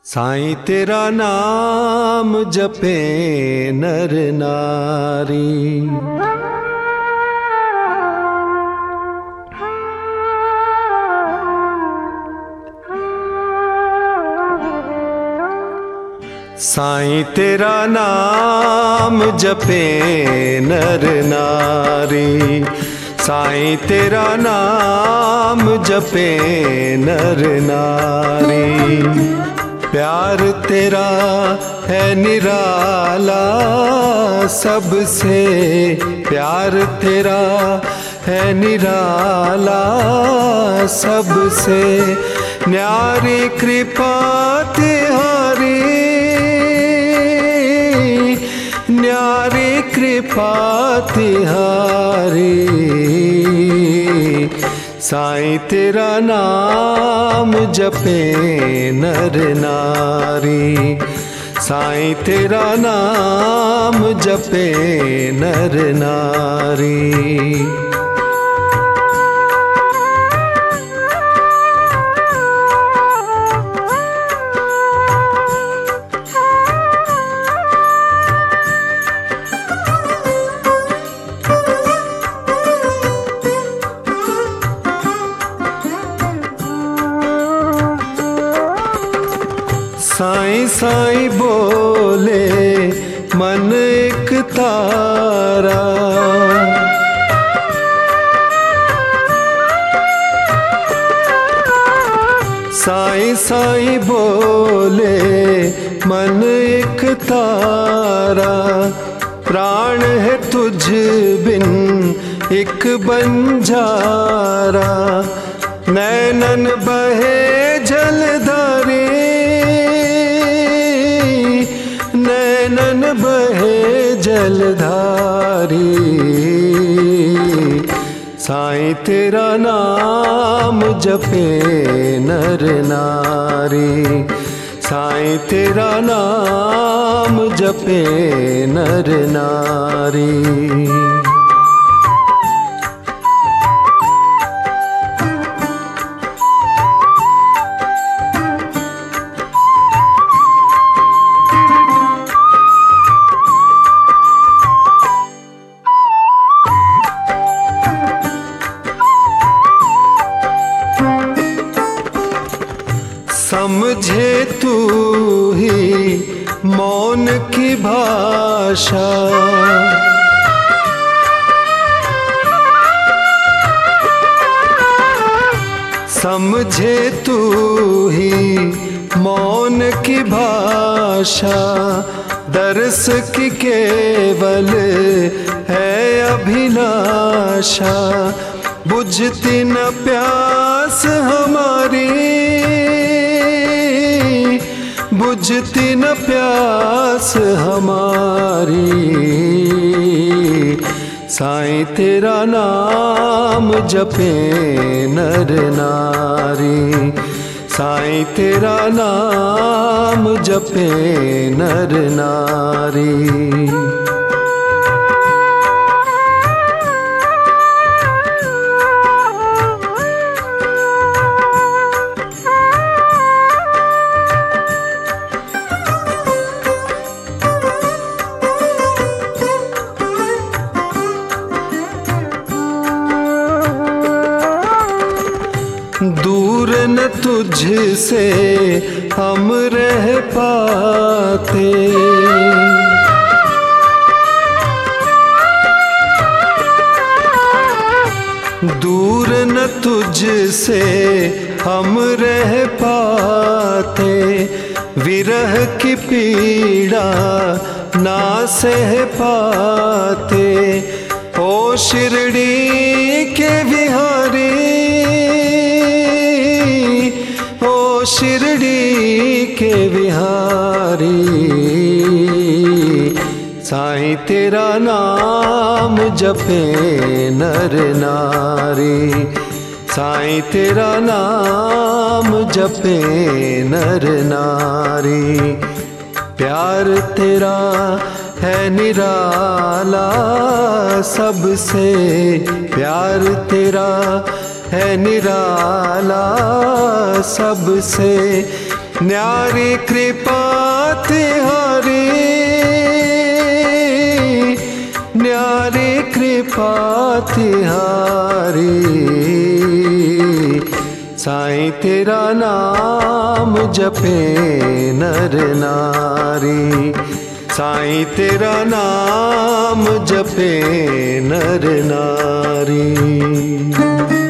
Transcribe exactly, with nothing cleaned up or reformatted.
साईं तेरा नाम जपे नर नारी। साईं तेरा नाम जपे नर नारी। साईं तेरा नाम जपे नर नारी। प्यार तेरा है निराला सबसे, प्यार तेरा है निराला सबसे। न्यारी कृपा तिहारी, न्यारी कृपा तिहारी। साईं तेरा नाम जपे नर नारी। साईं तेरा नाम जपे नर नारी। साईं साईं बोले मन एक तारा। साईं साईं बोले मन एक तारा। प्राण है तुझ बिन एक बंजारा। नैनन बहे जलधारी, नैनन बहे जलधारी। साईं तेरा नाम जपे नर नारी। साईं तेरा नाम जपे नर नारी। समझे तू ही मौन की भाषा। समझे तू ही मौन की भाषा। दर्श की केवल है अभिलाषा। बुझती न प्यास हमारी, बुझती न प्यास हमारी। साईं तेरा नाम जपे नर नारी। साईं तेरा नाम जपे नर नारी। दूर न तुझसे हम रह पाते। दूर न तुझसे हम रह पाते। विरह की पीड़ा ना सह पाते। ओ शिरडी के विहारी, ओ शिरडी के विहारी। साईं तेरा नाम जपे नर नारी। साईं तेरा नाम जपे नर नारी। प्यार तेरा है निराला सबसे, प्यार तेरा है निराला सबसे। न्यारी कृपा तिहारी, न्यारी कृपा तिहारी। साईं तेरा नाम जपे नर नारी, साईं तेरा नाम जपे नर नारी।